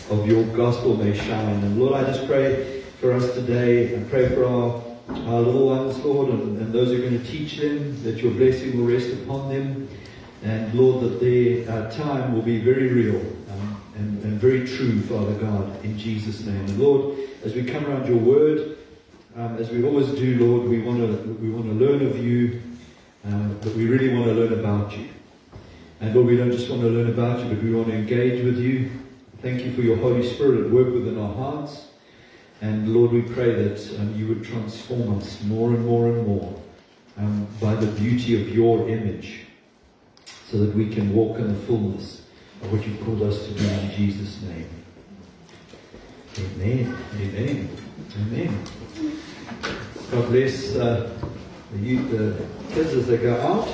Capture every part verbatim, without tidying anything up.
of your gospel may shine. And Lord, I just pray for us today, and pray for our, our little ones, Lord, and, and those who are going to teach them, that your blessing will rest upon them. And Lord, that their uh, time will be very real um, and, and very true, Father God, in Jesus' name. And Lord, as we come around your word, um, as we always do, Lord, we want to we want to learn of you, um, but we really want to learn about you. And Lord, we don't just want to learn about you, but we want to engage with you. Thank you for your Holy Spirit at work within our hearts. And Lord, we pray that um, you would transform us more and more and more um, by the beauty of your image, so that we can walk in the fullness of what you've called us to do, in Jesus' name. Amen. Amen. Amen. God bless uh, the, youth, the kids as they go out.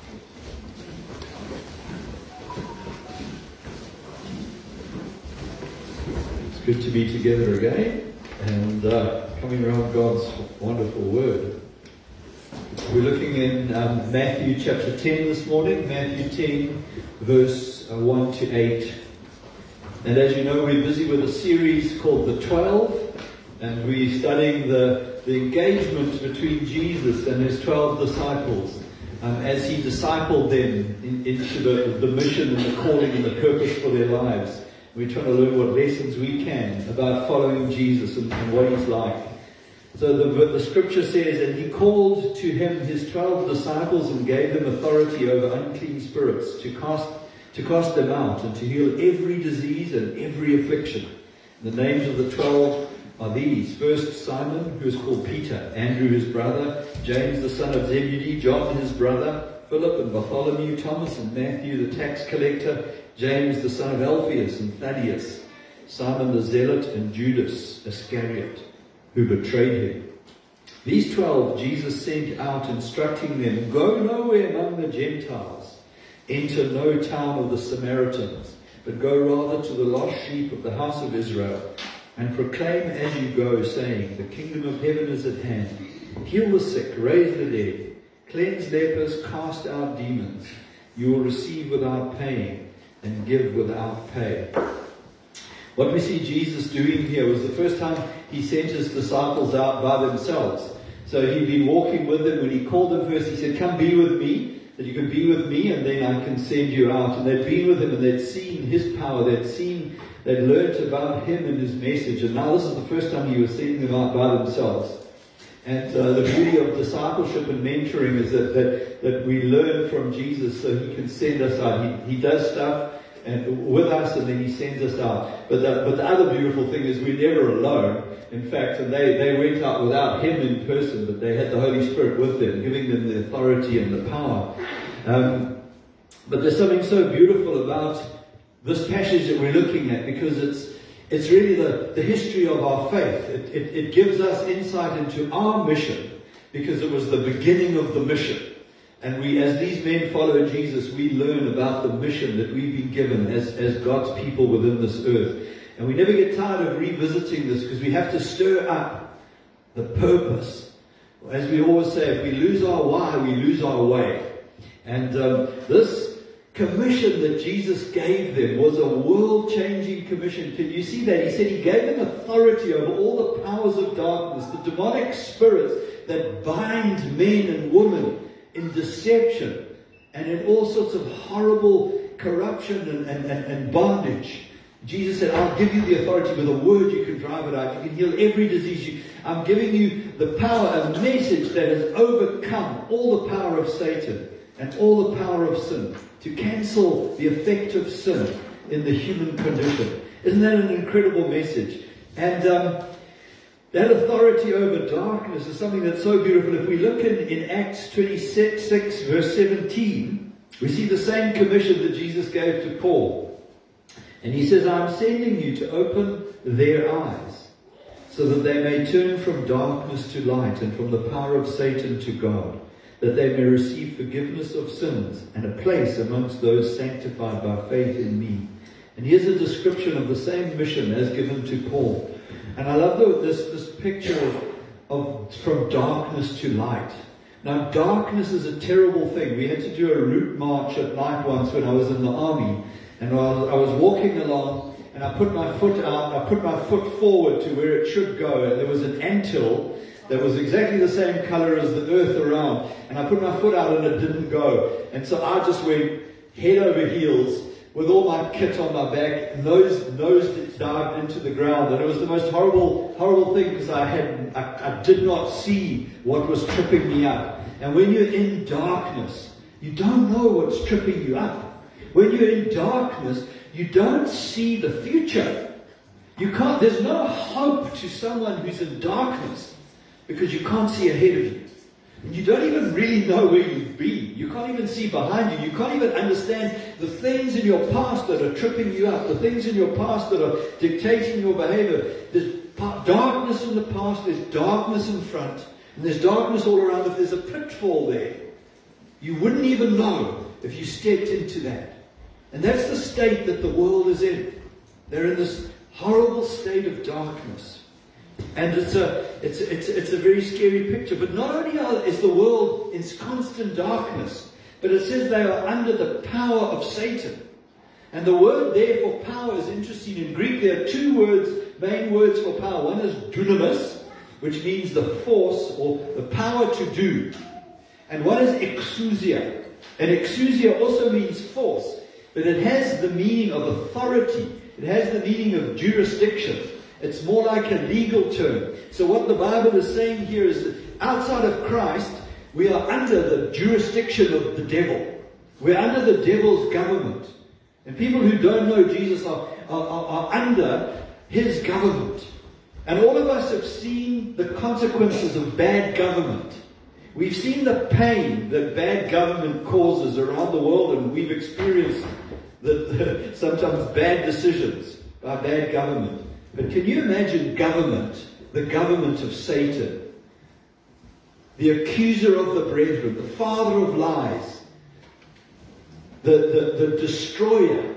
It's good to be together again and uh, coming around God's wonderful word. We're looking in um, Matthew chapter ten this morning, Matthew ten, verse uh, one to eight. And as you know, we're busy with a series called The Twelve, and we're studying the, the engagement between Jesus and his twelve disciples um, as he discipled them in, into the, the mission and the calling and the purpose for their lives. We're trying to learn what lessons we can about following Jesus and, and what he's like. So the, the scripture says, and he called to him his twelve disciples and gave them authority over unclean spirits to cast to cast them out and to heal every disease and every affliction. The names of the twelve are these: first, Simon, who is called Peter; Andrew his brother; James the son of Zebedee; John his brother; Philip and Bartholomew; Thomas and Matthew the tax collector; James the son of Alphaeus and Thaddeus; Simon the zealot; and Judas Iscariot, who betrayed him. These twelve Jesus sent out, instructing them, "Go nowhere among the Gentiles, enter no town of the Samaritans, but go rather to the lost sheep of the house of Israel, and proclaim as you go, saying, the kingdom of heaven is at hand. Heal the sick, raise the dead, cleanse lepers, cast out demons. You will receive without paying, and give without pay." What we see Jesus doing here was the first time he sent his disciples out by themselves. So he'd been walking with them. When he called them first, he said, "Come be with me, that you can be with me, and then I can send you out." And they'd been with him, and they'd seen his power. They'd seen, they'd learnt about him and his message. And now this is the first time he was sending them out by themselves. And uh, the beauty of discipleship and mentoring is that, that, that we learn from Jesus so he can send us out. He, he does stuff and with us, and then he sends us out. But the, but the other beautiful thing is we're never alone. In fact, and they, they went out without him in person, but they had the Holy Spirit with them, giving them the authority and the power. Um, but there's something so beautiful about this passage that we're looking at, because it's it's really the, the history of our faith. It, it, it gives us insight into our mission, because it was the beginning of the mission. And we, as these men follow Jesus, we learn about the mission that we've been given as, as God's people within this earth. And we never get tired of revisiting this, because we have to stir up the purpose. As we always say, if we lose our why, we lose our way. And um, this commission that Jesus gave them was a world-changing commission. Can you see that? He said he gave them authority over all the powers of darkness, the demonic spirits that bind men and women in deception and in all sorts of horrible corruption and, and, and, and bondage. Jesus said, "I'll give you the authority. With a word you can drive it out. You can heal every disease. You, I'm giving you the power, a message that has overcome all the power of Satan and all the power of sin, to cancel the effect of sin in the human condition." Isn't that an incredible message? And um, that authority over darkness is something that's so beautiful. If we look in, in Acts twenty-six, verse seventeen, we see the same commission that Jesus gave to Paul. And he says, "I'm sending you to open their eyes, so that they may turn from darkness to light and from the power of Satan to God, that they may receive forgiveness of sins and a place amongst those sanctified by faith in me." And here's a description of the same mission as given to Paul. And I love the, this, this picture of, of from darkness to light. Now, darkness is a terrible thing. We had to do a route march at night once when I was in the army. And I was, I was walking along, and I put my foot out, I put my foot forward to where it should go, and there was an anthill that was exactly the same color as the earth around, and I put my foot out and it didn't go. And so I just went head over heels with all my kit on my back, nose, nose dived into the ground, and it was the most horrible, horrible thing because I had, I, I did not see what was tripping me up. And when you're in darkness, you don't know what's tripping you up. When you're in darkness, you don't see the future. You can't, there's no hope to someone who's in darkness because you can't see ahead of you. And you don't even really know where you've been. You can't even see behind you. You can't even understand the things in your past that are tripping you up, the things in your past that are dictating your behavior. There's darkness in the past, there's darkness in front, and there's darkness all around. If there's a pitfall there, you wouldn't even know if you stepped into that. And that's the state that the world is in. They're in this horrible state of darkness. And it's a, it's, it's, it's a very scary picture. But not only are, is the world in constant darkness, but it says they are under the power of Satan. And the word there for power is interesting. In Greek, there are two words, main words for power. One is dunamis, which means the force or the power to do. And one is exousia. And exousia also means force, but it has the meaning of authority. It has the meaning of jurisdiction. It's more like a legal term. So what the Bible is saying here is that outside of Christ, we are under the jurisdiction of the devil. We're under the devil's government. And people who don't know Jesus are, are, are, are under his government. And all of us have seen the consequences of bad government. We've seen the pain that bad government causes around the world, and we've experienced the, the, sometimes bad decisions by bad government. But can you imagine government, the government of Satan, the accuser of the brethren, the father of lies, the, the, the destroyer,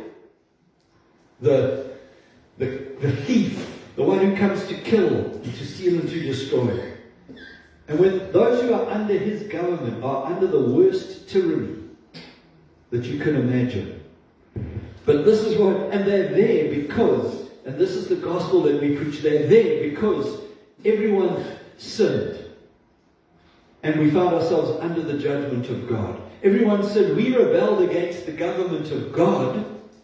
the, the, the thief, the one who comes to kill, and to steal and to destroy. And when those who are under his government are under the worst tyranny that you can imagine. But this is what, and they're there because, and this is the gospel that we preach, they're there because everyone sinned. And we found ourselves under the judgment of God. Everyone sinned. We rebelled against the government of God.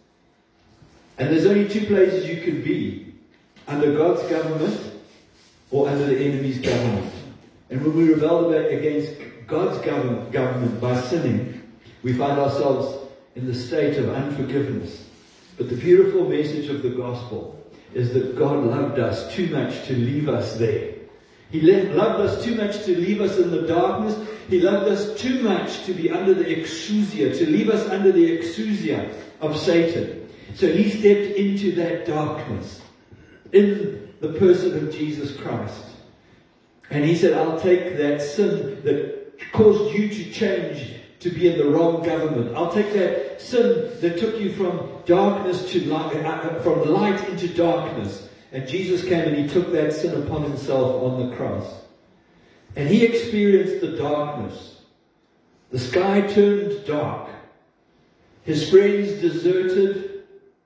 And there's only two places you can be. Under God's government or under the enemy's government. And when we rebelled against God's government, government by sinning, we find ourselves in the state of unforgiveness. But the beautiful message of the gospel is that God loved us too much to leave us there. He loved us too much to leave us in the darkness. He loved us too much to be under the exousia, to leave us under the exousia of Satan. So he stepped into that darkness in the person of Jesus Christ. And he said, I'll take that sin that caused you to change to be in the wrong government. I'll take that sin that took you from darkness to light, uh, from light into darkness. And Jesus came and he took that sin upon himself on the cross. And he experienced the darkness. The sky turned dark. His friends deserted.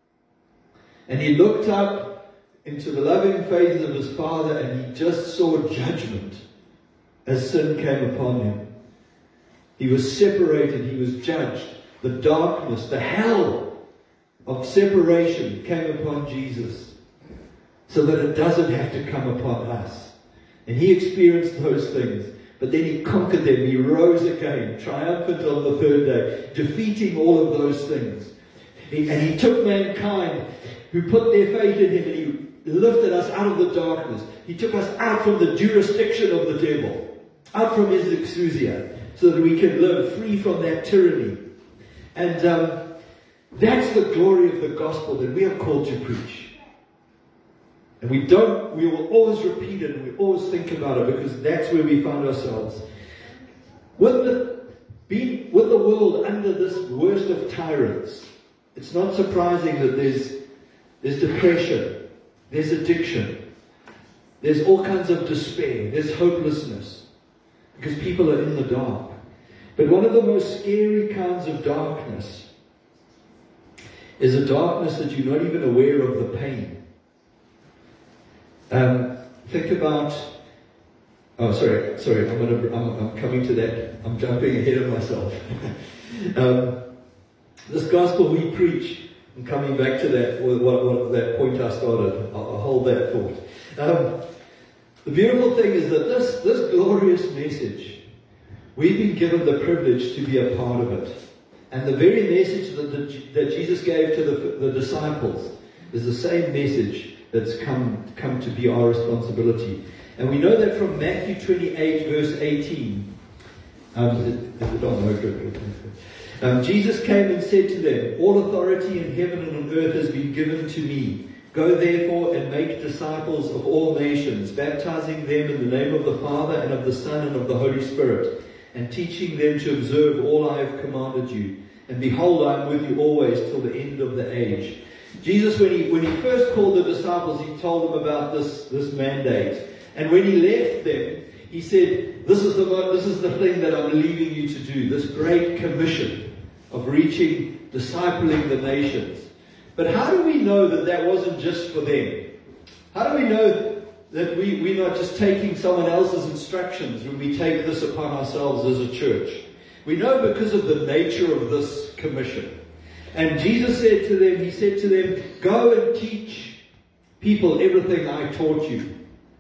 And he looked up into the loving face of his Father and he just saw judgment as sin came upon him. He was separated, he was judged. The darkness, the hell of separation came upon Jesus so that it doesn't have to come upon us. And he experienced those things. But then he conquered them. He rose again, triumphant on the third day, defeating all of those things. He, and he took mankind who put their faith in him and he lifted us out of the darkness. He took us out from the jurisdiction of the devil, out from his exousia, so that we can live free from that tyranny. And um, that's the glory of the gospel that we are called to preach. And we don't, we will always repeat it and we always think about it because that's where we find ourselves. With the, being, with the world under this worst of tyrants, it's not surprising that there's, there's depression, there's addiction, there's all kinds of despair, there's hopelessness, because people are in the dark. But one of the most scary kinds of darkness is a darkness that you're not even aware of the pain. Um, think about, oh sorry, sorry, I'm, gonna, I'm, I'm coming to that, I'm jumping ahead of myself. um, this gospel we preach, I'm coming back to that, what, what, that point I started, I'll, I'll hold that thought. Um, the beautiful thing is that this, this glorious message, we've been given the privilege to be a part of it. And the very message that, the, that Jesus gave to the, the disciples is the same message that's come, come to be our responsibility. And we know that from Matthew twenty-eight, verse eighteen. Um, is it, is it on? No, good, good, good. Um, Jesus came and said to them, all authority in heaven and on earth has been given to me. Go therefore and make disciples of all nations, baptizing them in the name of the Father and of the Son and of the Holy Spirit, and teaching them to observe all I have commanded you. And behold, I am with you always till the end of the age. Jesus, when he, when he first called the disciples, he told them about this, this mandate. And when he left them, he said, this is, the, this is the thing that I'm leaving you to do, this great commission of reaching, discipling the nations. But how do we know that that wasn't just for them? How do we know that we, we're not just taking someone else's instructions when we take this upon ourselves as a church? We know because of the nature of this commission. And Jesus said to them, he said to them, go and teach people everything I taught you.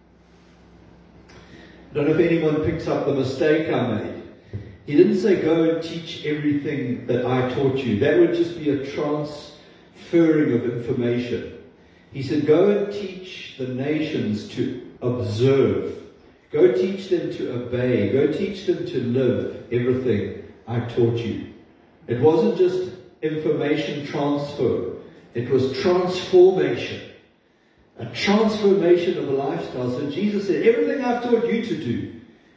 I don't know if anyone picks up the mistake I made. He didn't say go and teach everything that I taught you. That would just be a transferring of information. He said go and teach the nations to observe. Go teach them to obey. Go teach them to live everything I taught you. It wasn't just information transfer. It was transformation. A transformation of a lifestyle. So Jesus said, everything I've taught you to do,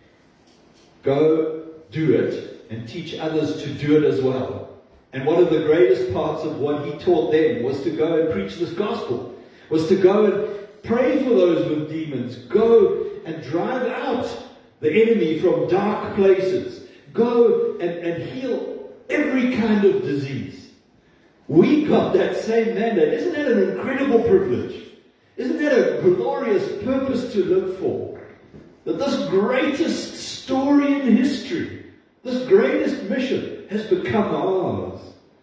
go do it and teach others to do it as well. And one of the greatest parts of what he taught them was to go and preach this gospel. Was to go and pray for those with demons. Go and drive out the enemy from dark places. Go and, and heal every kind of disease. We got that same mandate. Isn't that an incredible privilege? Isn't that a glorious purpose to live for? That this greatest story in history, this greatest mission has become ours.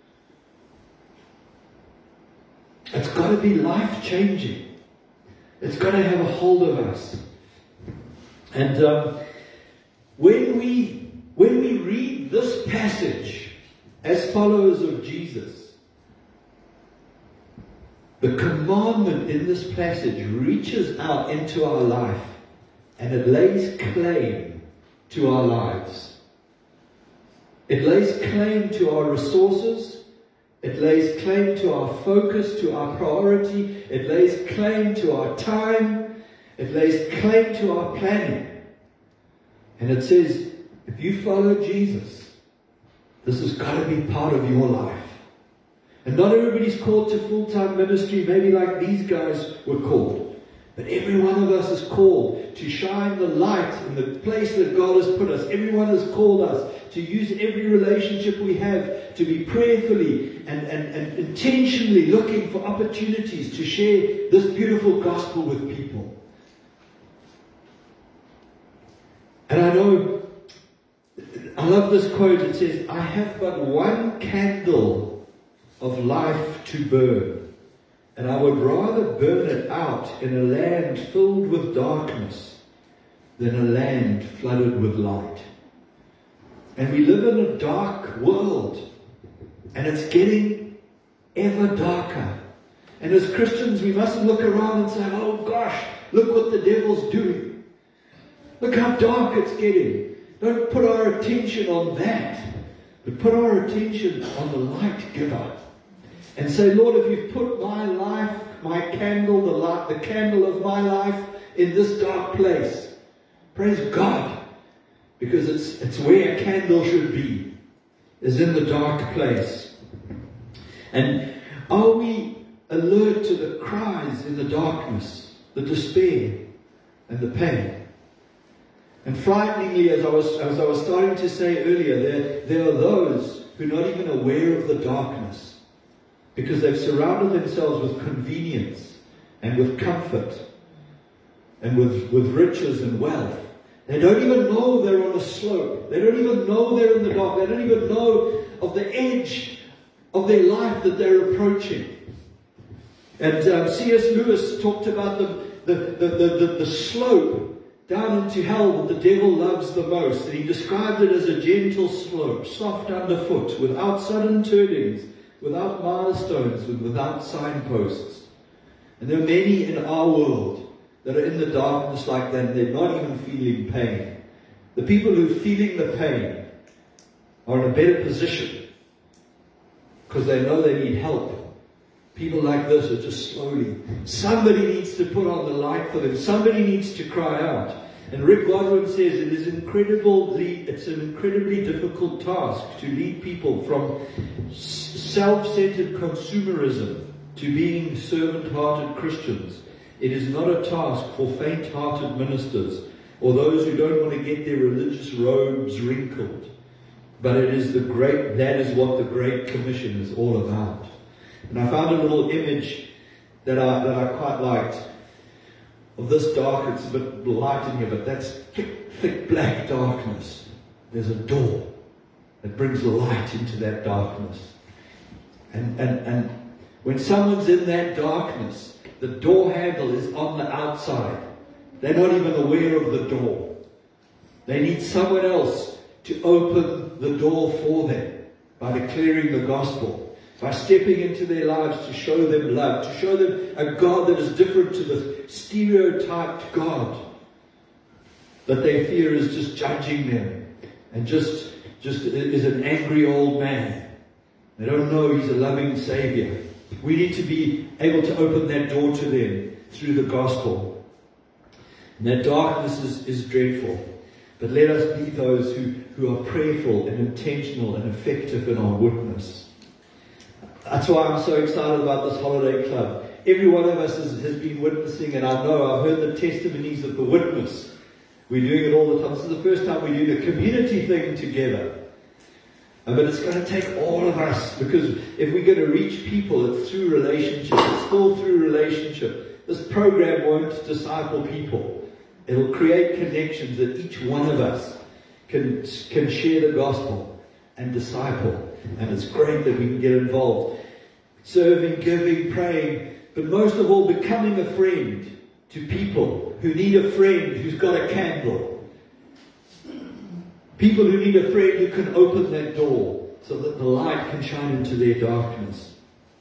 It's got to be life-changing. It's got to have a hold of us. And um, when we when we read this passage as followers of Jesus, the commandment in this passage reaches out into our life and it lays claim to our lives. It lays claim to our resources. It lays claim to our focus, to our priority. It lays claim to our time. It lays claim to our planning. And it says, if you follow Jesus, this has got to be part of your life. And not everybody's called to full-time ministry, maybe like these guys were called. But every one of us is called to shine the light in the place that God has put us. Everyone has called us to use every relationship we have to be prayerfully and, and, and intentionally looking for opportunities to share this beautiful gospel with people. And I know, I love this quote. It says, I have but one candle of life to burn, and I would rather burn it out in a land filled with darkness than a land flooded with light. And we live in a dark world, and it's getting ever darker. And as Christians, we mustn't look around and say, oh gosh, look what the devil's doing. Look how dark it's getting. Don't put our attention on that, but put our attention on the light giver. And say, Lord, if you've put my life, my candle, the light, the candle of my life in this dark place, praise God, because it's it's where a candle should be, is in the dark place. And are we alert to the cries in the darkness, the despair and the pain? And frighteningly, as I was as I was starting to say earlier, there there are those who are not even aware of the darkness, because they've surrounded themselves with convenience and with comfort and with, with riches and wealth. They don't even know they're on a slope. They don't even know they're in the dark. They don't even know of the edge of their life that they're approaching. And um, C S Lewis talked about the, the, the, the, the, the slope down into hell that the devil loves the most. And he described it as a gentle slope, soft underfoot, without sudden turnings, without milestones, and without signposts. And there are many in our world that are in the darkness like that, and they're not even feeling pain. The people who are feeling the pain are in a better position because they know they need help. People like this are just slowly. Somebody needs to put on the light for them. Somebody needs to cry out. And Rick Godwin says it is incredibly, it's an incredibly difficult task to lead people from self-centered consumerism to being servant-hearted Christians. It is not a task for faint-hearted ministers or those who don't want to get their religious robes wrinkled. But it is the great, that is what the Great Commission is all about. And I found a little image that I, that I quite liked of this dark. It's a bit light in here, but that's thick, thick black darkness. There's a door that brings light into that darkness. And, and, and when someone's in that darkness, the door handle is on the outside. They're not even aware of the door. They need someone else to open the door for them by declaring the gospel, by stepping into their lives to show them love, to show them a God that is different to the stereotyped God that they fear is just judging them and just, just is an angry old man. They don't know He's a loving Savior. We need to be able to open that door to them through the gospel. And that darkness is, is dreadful. But let us be those who, who are prayerful and intentional and effective in our witness. That's why I'm so excited about this holiday club. Every one of us has, has been witnessing, and I know I've heard the testimonies of the witness. We're doing it all the time. This is the first time we do the community thing together. But it's going to take all of us, because if we're going to reach people, it's through relationship. It's still through relationship. This program won't disciple people. It'll create connections that each one of us can, can share the gospel and disciple. And it's great that we can get involved. Serving, giving, praying, but most of all, becoming a friend to people who need a friend who's got a candle. People who need a friend who can open that door so that the light can shine into their darkness.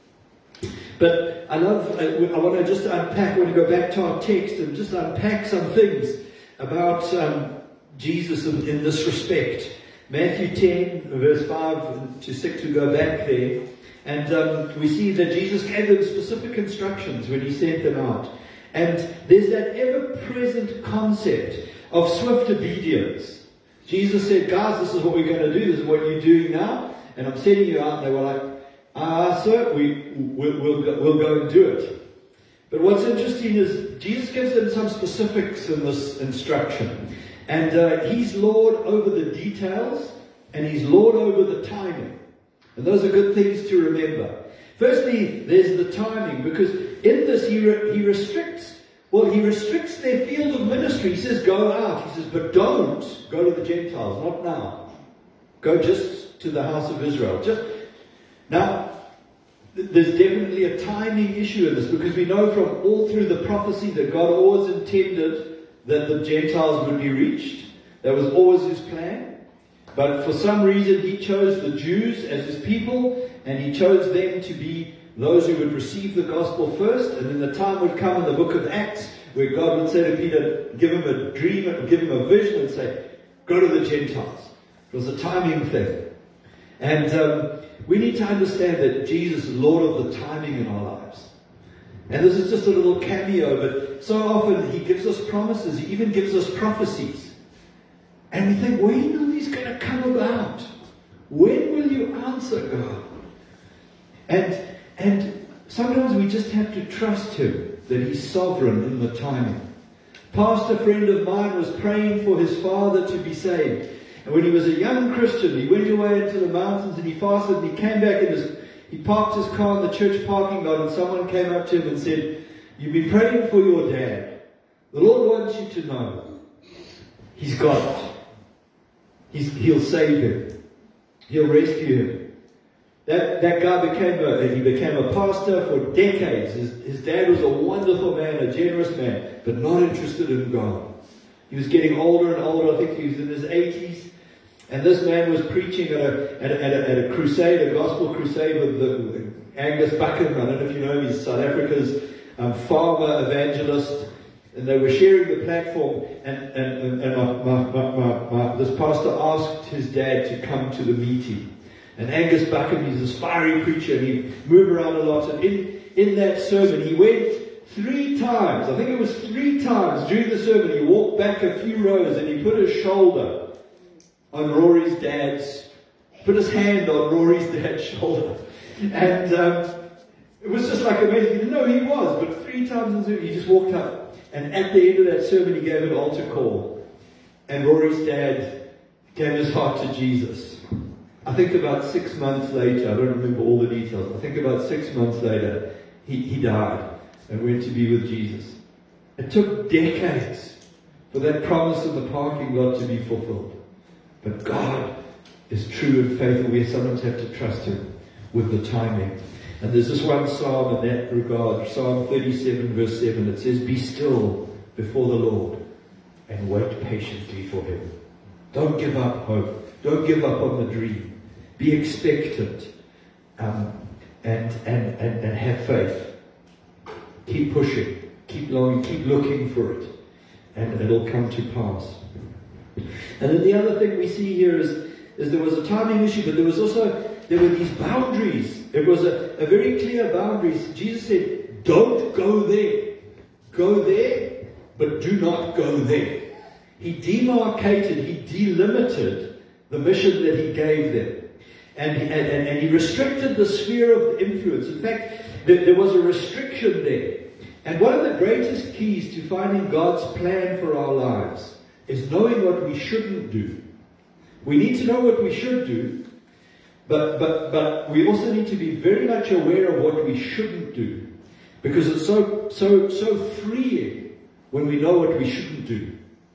But I love, I, I want to just unpack, I want to go back to our text and just unpack some things about um, Jesus in, in this respect. Matthew ten, verse five to six, we go back there. And um, we see that Jesus gave them specific instructions when He sent them out. And there's that ever-present concept of swift obedience. Jesus said, guys, this is what we're going to do. This is what you're doing now. And I'm sending you out. And they were like, ah, sir, we, we'll, we'll, go, we'll go and do it. But what's interesting is Jesus gives them some specifics in this instruction. And uh, He's Lord over the details. And He's Lord over the timing. And those are good things to remember. Firstly, there's the timing. Because in this, He, re- he restricts Well, He restricts their field of ministry. He says, go out. He says, but don't go to the Gentiles. Not now. Go just to the house of Israel. Just now, th- there's definitely a timing issue in this, because we know from all through the prophecy that God always intended that the Gentiles would be reached. That was always His plan. But for some reason, He chose the Jews as His people, and He chose them to be those who would receive the gospel first. And then the time would come in the book of Acts where God would say to Peter, give him a dream, give him a vision, and say, go to the Gentiles. It was a timing thing. And um, we need to understand that Jesus is Lord of the timing in our lives. And this is just a little cameo, but so often He gives us promises. He even gives us prophecies. And we think, when are these going to come about? When will you answer, God? And And sometimes we just have to trust Him that He's sovereign in the timing. Pastor friend of mine was praying for his father to be saved. And when he was a young Christian, he went away into the mountains and he fasted, and he came back and his, He parked his car in the church parking lot and someone came up to him and said, "You've been praying for your dad. The Lord wants you to know He's got it. He's, he'll save him. He'll rescue him." That, that guy became a, he became a pastor for decades. His, his dad was a wonderful man, a generous man, but not interested in God. He was getting older and older. I think he was in his eighties. And this man was preaching at a, at a, at a, at a crusade, a gospel crusade with the, Angus Buchan. I don't know if you know him. He's South Africa's um, farmer evangelist. And they were sharing the platform. And, and, and my, my, my, my, my, this pastor asked his dad to come to the meeting. And Angus Buchan, he's this fiery preacher, and he moved around a lot. And in, in that sermon, he went three times, I think it was three times during the sermon, he walked back a few rows and he put his shoulder on Rory's dad's, put his hand on Rory's dad's shoulder. And um, it was just like amazing. He didn't know he was, but three times in the sermon, he just walked up. And at the end of that sermon, he gave an altar call. And Rory's dad gave his heart to Jesus. I think about six months later, I don't remember all the details, I think about six months later, he, he died and went to be with Jesus. It took decades for that promise in the parking lot to be fulfilled. But God is true and faithful. We sometimes have to trust Him with the timing. And there's this one psalm in that regard, Psalm thirty-seven verse seven. It says, "Be still before the Lord and wait patiently for Him." Don't give up hope. Don't give up on the dream. Be expectant um, and, and, and, and have faith. Keep pushing. Keep longing. Keep looking for it. And it'll come to pass. And then the other thing we see here is, is there was a timing issue, but there was also, there were these boundaries. It was a, a very clear boundaries. Jesus said, don't go there. Go there, but do not go there. He demarcated, he delimited the mission that he gave them. And, and, and he restricted the sphere of influence. In fact, there, there was a restriction there. And one of the greatest keys to finding God's plan for our lives is knowing what we shouldn't do. We need to know what we should do, but, but, but we also need to be very much aware of what we shouldn't do. Because it's so, so, so freeing when we know what we shouldn't do.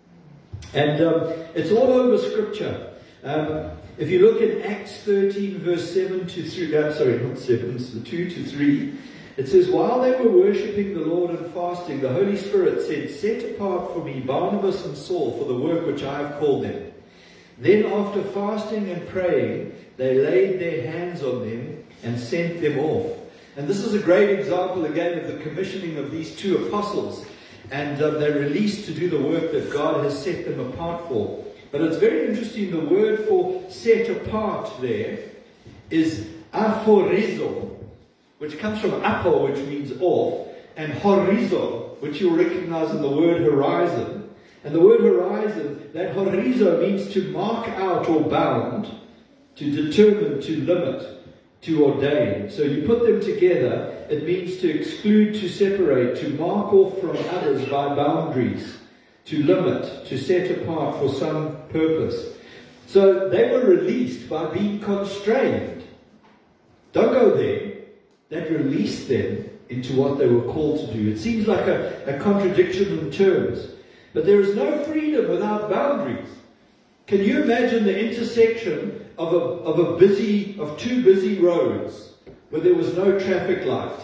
And um, it's all over Scripture. Um, if you look at Acts thirteen, verse seven to three, uh, sorry, not seven, it's the two to three, it says, "While they were worshipping the Lord and fasting, the Holy Spirit said, 'Set apart for me Barnabas and Saul for the work which I have called them.' Then after fasting and praying, they laid their hands on them and sent them off." And this is a great example again of the commissioning of these two apostles. And um, they're released to do the work that God has set them apart for. But it's very interesting, the word for set apart there is aphorizo, which comes from apo, which means off, and horizo, which you'll recognize in the word horizon. And the word horizon, that horizo means to mark out or bound, to determine, to limit, to ordain. So you put them together, it means to exclude, to separate, to mark off from others by boundaries, to limit, to set apart for some purpose. So they were released by being constrained. Don't go there. That released them into what they were called to do. It seems like a, a contradiction in terms. But there is no freedom without boundaries. Can you imagine the intersection of a, of a busy, of two busy roads where there was no traffic light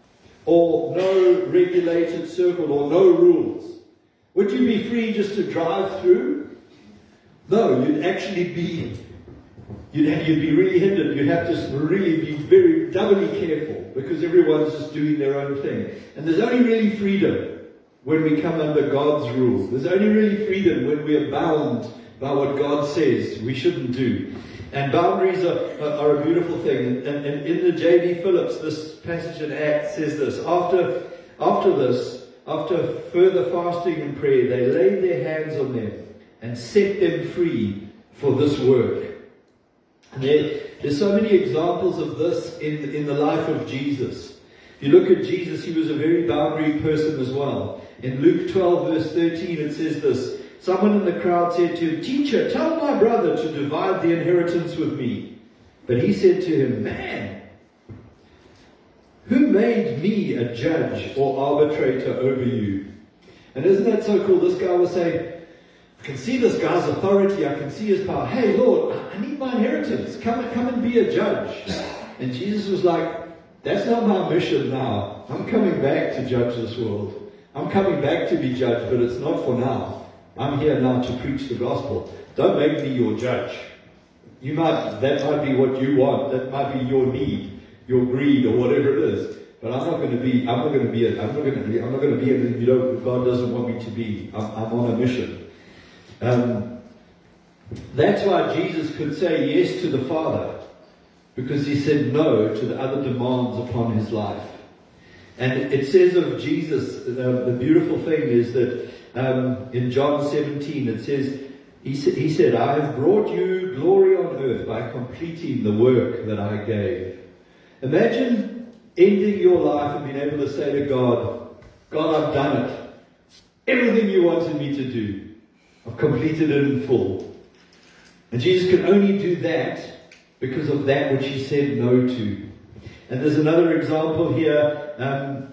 or no regulated circle or no rules? Would you be free just to drive through? No, you'd actually be, you'd, you'd be really hindered. You'd have to really be very doubly careful because everyone's just doing their own thing. And there's only really freedom when we come under God's rules. There's only really freedom when we are bound by what God says we shouldn't do. And boundaries are, are, are a beautiful thing. And, and in the J B Phillips, this passage in Acts says this: After, after this, after further fasting and prayer, they laid their hands on them and set them free for this work. And there, there's so many examples of this in, in the life of Jesus. If you look at Jesus, he was a very boundary person as well. In Luke twelve, verse thirteen, it says this: Someone in the crowd said to him, "Teacher, tell my brother to divide the inheritance with me." But he said to him, "Man, Who made me a judge or arbitrator over you? And isn't that so cool? This guy was saying, I can see this guy's authority, I can see his power. Hey Lord, I need my inheritance. Come, come and be a judge. And Jesus was like, that's not my mission now. I'm coming back to judge this world. I'm coming back to be judged, but it's not for now. I'm here now to preach the gospel. Don't make me your judge. You might, that might be what you want. That might be your need, your greed, or whatever it is. But I'm not going to be. I'm not going to be. A, I'm not going to be. I'm not going to be. A, you know, God doesn't want me to be. I'm, I'm on a mission. Um, that's why Jesus could say yes to the Father, because he said no to the other demands upon his life. And it says of Jesus, uh, the beautiful thing is that um, in John seventeen, it says, he, sa- he said, I have brought you glory on earth by completing the work that I gave. Imagine ending your life and being able to say to God, God, I've done it. Everything you wanted me to do, I've completed it in full. And Jesus could only do that because of that which he said no to. And there's another example here um,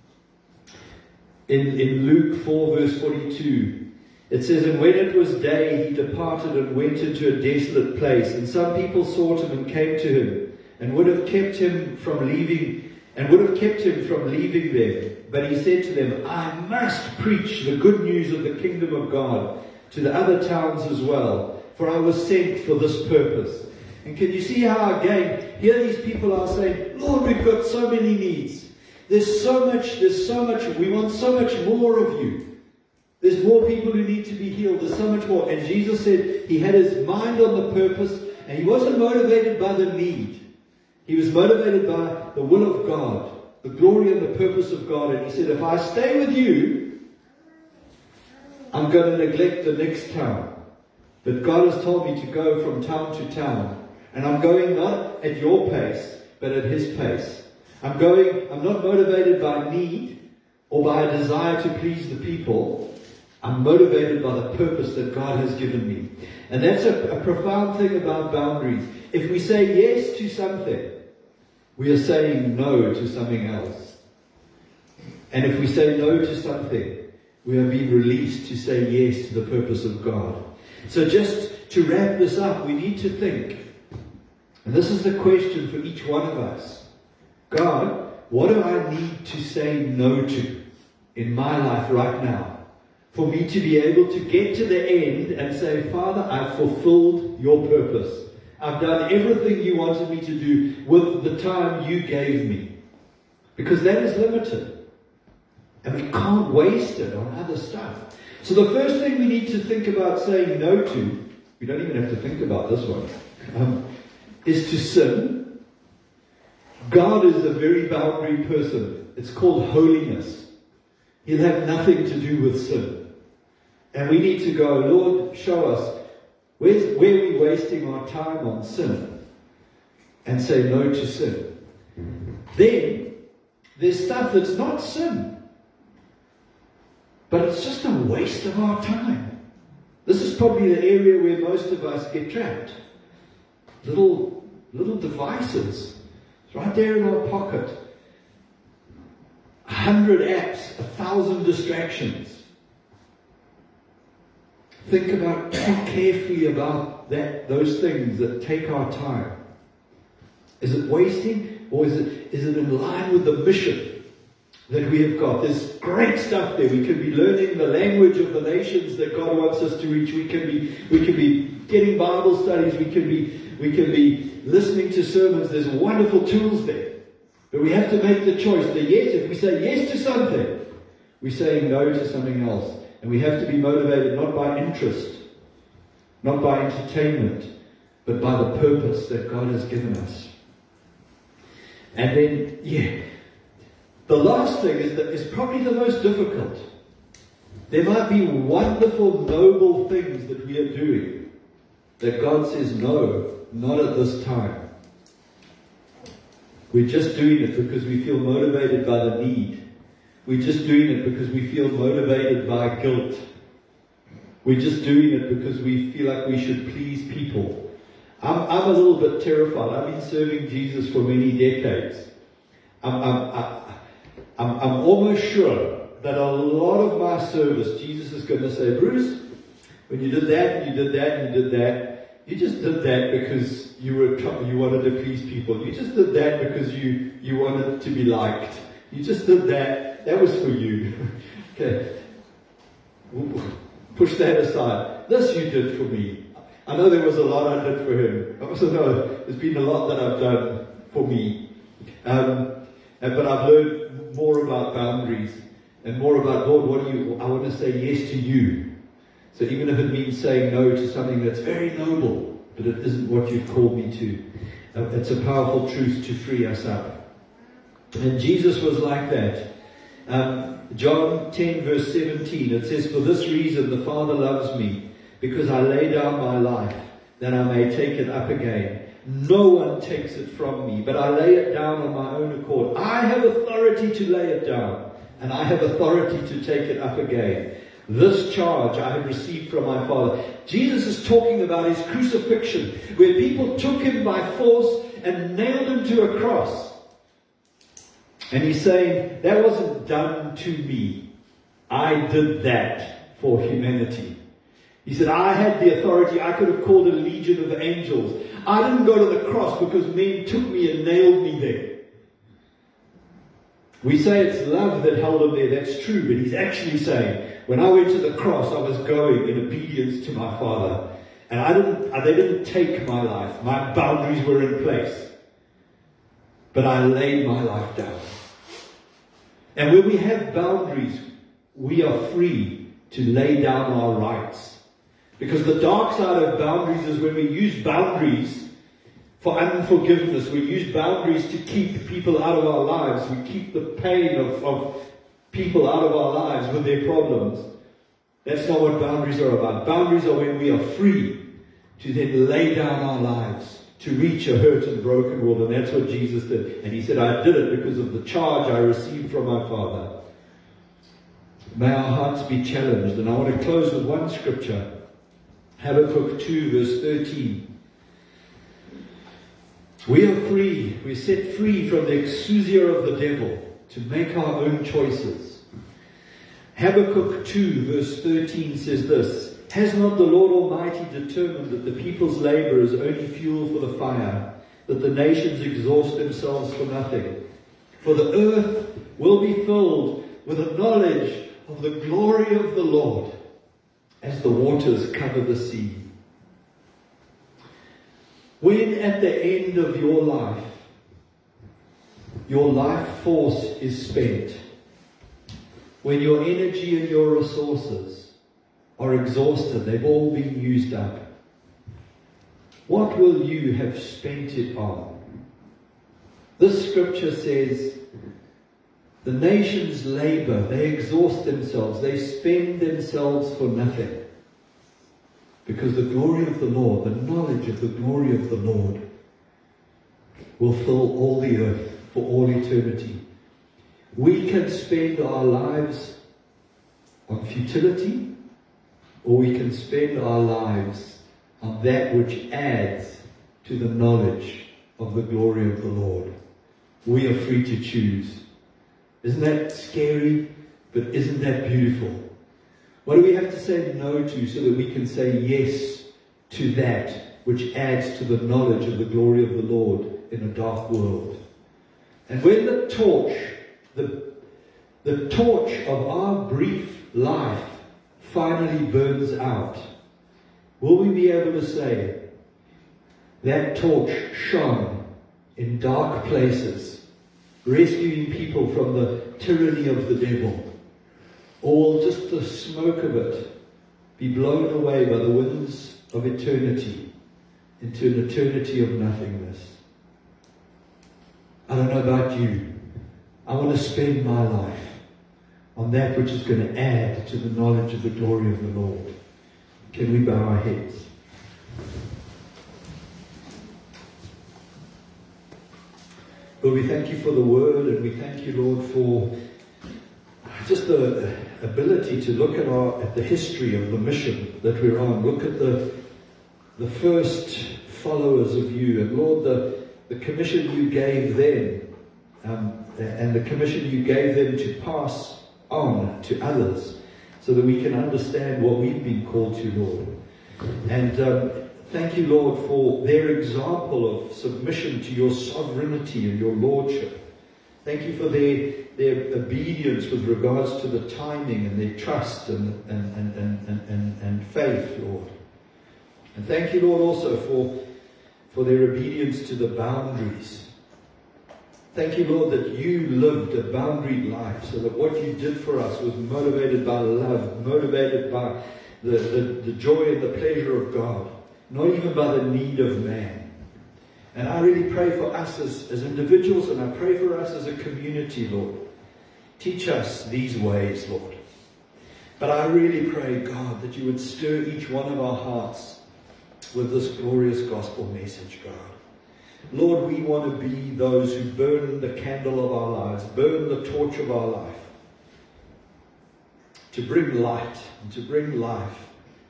in, in Luke four verse forty-two. It says, and when it was day, he departed and went into a desolate place. And some people sought him and came to him, and would have kept him from leaving, and would have kept him from leaving them. But he said to them, I must preach the good news of the kingdom of God to the other towns as well, for I was sent for this purpose. And can you see how, again, here these people are saying, Lord, we've got so many needs. There's so much, there's so much, we want so much more of you. There's more people who need to be healed. There's so much more. And Jesus said he had his mind on the purpose, and he wasn't motivated by the need. He was motivated by the will of God, the glory and the purpose of God. And he said, if I stay with you, I'm going to neglect the next town. But God has told me to go from town to town. And I'm going not at your pace, but at his pace. I'm going, I'm not motivated by need or by a desire to please the people. I'm motivated by the purpose that God has given me. And that's a, a profound thing about boundaries. If we say yes to something, we are saying no to something else. And if we say no to something, we are being released to say yes to the purpose of God. So just to wrap this up, we need to think. And this is the question for each one of us. God, what do I need to say no to in my life right now for me to be able to get to the end and say, Father, I've fulfilled your purpose. I've done everything you wanted me to do with the time you gave me. Because that is limited. And we can't waste it on other stuff. So the first thing we need to think about saying no to, we don't even have to think about this one, um, is to sin. God is a very boundary person. It's called holiness. He'll have nothing to do with sin. And we need to go, Lord, show us, where's, where are we wasting our time on sin? And say no to sin. Then, there's stuff that's not sin. But it's just a waste of our time. This is probably the area where most of us get trapped. Little, little devices. It's right there in our pocket. A hundred apps, a thousand distractions. Think about, think carefully about that, those things that take our time. Is it wasting, or is it, is it in line with the mission that we have got? There's great stuff there. We can be learning the language of the nations that God wants us to reach. We can be, we can be getting Bible studies. We can be, we can be listening to sermons. There's wonderful tools there. But we have to make the choice. The yes, if we say yes to something, we're saying no to something else. And we have to be motivated not by interest, not by entertainment, but by the purpose that God has given us. And then, yeah, the last thing is that is probably the most difficult. There might be wonderful, noble things that we are doing that God says, no, not at this time. We're just doing it because we feel motivated by the need. We're just doing it because we feel motivated by guilt. We're just doing it because we feel like we should please people. I'm, I'm a little bit terrified. I've been serving Jesus for many decades. I'm, I'm, I'm, I'm almost sure that a lot of my service, Jesus is going to say, Bruce, when you did that, and you did that, and you did that, you just did that because you were you wanted to please people. You just did that because you, you wanted to be liked. You just did that. That was for you. Okay. Push that aside. This you did for me. I know there was a lot I did for him. I also know there's been a lot that I've done for me. Um, and, but I've learned more about boundaries and more about, Lord, what do you, I want to say yes to you. So even if it means saying no to something that's very noble, but it isn't what you've called me to. Uh, it's a powerful truth to free us up. And Jesus was like that. Um, John ten verse seventeen, it says, for this reason the Father loves me, because I lay down my life, that I may take it up again. No one takes it from me, but I lay it down on my own accord. I have authority to lay it down, and I have authority to take it up again. This charge I have received from my Father. Jesus is talking about his crucifixion, where people took him by force and nailed him to a cross. And he's saying, that wasn't done to me. I did that for humanity. He said, I had the authority. I could have called a legion of angels. I didn't go to the cross because men took me and nailed me there. We say it's love that held him there. That's true. But he's actually saying, when I went to the cross, I was going in obedience to my Father. And I didn't, they didn't take my life. My boundaries were in place. But I laid my life down. And when we have boundaries, we are free to lay down our rights. Because the dark side of boundaries is when we use boundaries for unforgiveness. We use boundaries to keep people out of our lives. We keep the pain of, of people out of our lives with their problems. That's not what boundaries are about. Boundaries are when we are free to then lay down our lives to reach a hurt and broken world. And that's what Jesus did. And he said, I did it because of the charge I received from my Father. May our hearts be challenged. And I want to close with one scripture. Habakkuk two verse thirteen. We are free. We're set free from the exousia of the devil to make our own choices. Habakkuk two verse thirteen says this. Has not the Lord Almighty determined that the people's labor is only fuel for the fire, that the nations exhaust themselves for nothing? For the earth will be filled with the knowledge of the glory of the Lord, as the waters cover the sea. When at the end of your life, your life force is spent, when your energy and your resources are exhausted, they've all been used up, what will you have spent it on? This scripture says, the nations labor, they exhaust themselves, they spend themselves for nothing. Because the glory of the Lord, the knowledge of the glory of the Lord, will fill all the earth for all eternity. We can spend our lives on futility, or we can spend our lives on that which adds to the knowledge of the glory of the Lord. We are free to choose. Isn't that scary? But isn't that beautiful? What do we have to say no to so that we can say yes to that which adds to the knowledge of the glory of the Lord in a dark world? And when the torch, the, the torch of our brief life finally burns out, will we be able to say, that torch shone in dark places, rescuing people from the tyranny of the devil? Or will just the smoke of it be blown away by the winds of eternity into an eternity of nothingness? I don't know about you. I want to spend my life on that which is going to add to the knowledge of the glory of the Lord. Can we bow our heads? Lord, we thank you for the word, and we thank you, Lord, for just the ability to look at our at the history of the mission that we're on. Look at the the first followers of you, and Lord, the, the commission you gave then, um, and the commission you gave them to pass on to others, so that we can understand what we've been called to, Lord. And um, thank you, Lord, for their example of submission to your sovereignty and your lordship. Thank you for their, their obedience with regards to the timing and their trust and, and, and, and, and, and, and faith, Lord. And thank you, Lord, also for, for their obedience to the boundaries. Thank you, Lord, that you lived a boundaried life, so that what you did for us was motivated by love, motivated by the, the, the joy and the pleasure of God, not even by the need of man. And I really pray for us as, as individuals, and I pray for us as a community, Lord. Teach us these ways, Lord. But I really pray, God, that you would stir each one of our hearts with this glorious gospel message, God. Lord, we want to be those who burn the candle of our lives, burn the torch of our life, to bring light and to bring life,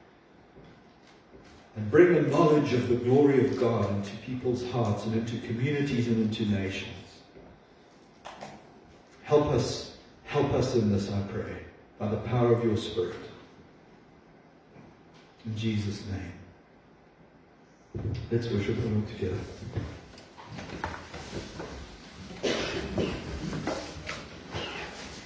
and bring a knowledge of the glory of God into people's hearts and into communities and into nations. Help us, help us in this, I pray, by the power of your Spirit. In Jesus' name. Let's worship the Lord together.